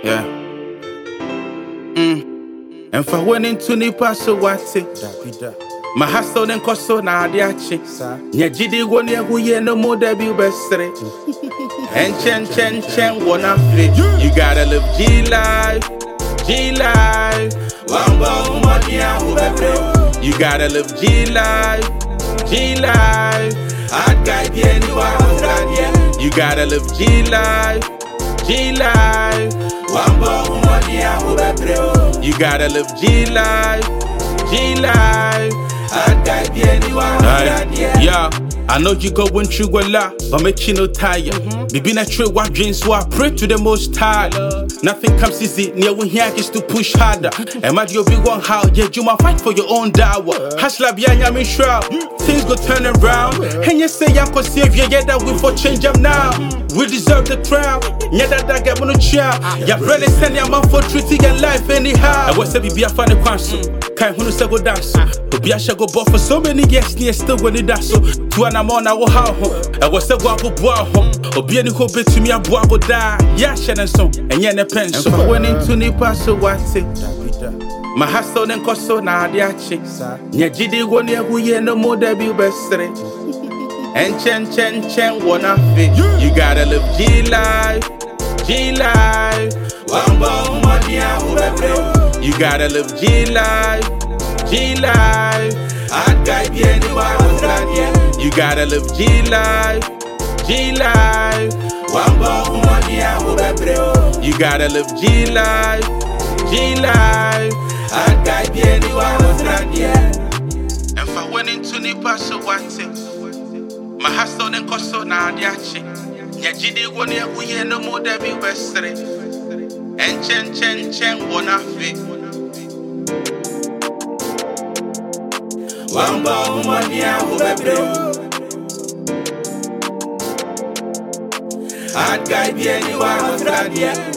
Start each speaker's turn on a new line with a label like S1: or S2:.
S1: Yeah. And for winning to nipa so what's it? My hustle and coso na adiachi. Nya jidi woni eguye no more debut bestre. And chen wanna fit. You gotta live G life. Wamba umodia ubebre. You gotta live G life. Hard guy be anyone. You gotta live G life. Wamba umodia ubebre. You gotta live G life. Hard guy be anyone. Yeah, I know you going through a lot, but make you no tired. Be been a true what dreams, so I pray to the most high. Nothing comes easy, near when here just to push harder. And my big one how, yeah, you might fight for your own dower. Hustler behind your main shroud, things go turn around. And you say I could save you, yeah, that we for change them now. We deserve the crown, yeah, that I get on a child. Yeah, brother, send your man for treating your life anyhow. I was a be a funny question. Can't who say go dance. Be a shall go bought for so many years, near still when it does so. To an amount I will have home. I was a guapo bois home. Or be any hope to me a bois go die. Yeah, Shannon song, and yen a pen. So I went into Nipa so what's it? My hustle and coso na adiachi. Nya jidi woni eguye no more debut bestre. And chen wanna fit. You gotta live G life. Wamba umodia ubebre. You gotta live G life. Hard guy be anyone. You gotta live G life. Wamba umodia ubebre. You gotta live G life. Hard guy be anyone. And for winning to nipa so what's it? My hustle and coso na adiachi. Nya jidi woni eguye no more debut bestre. And chen wanna fit. Wamba umodia ubebre. Hard guy be anyone.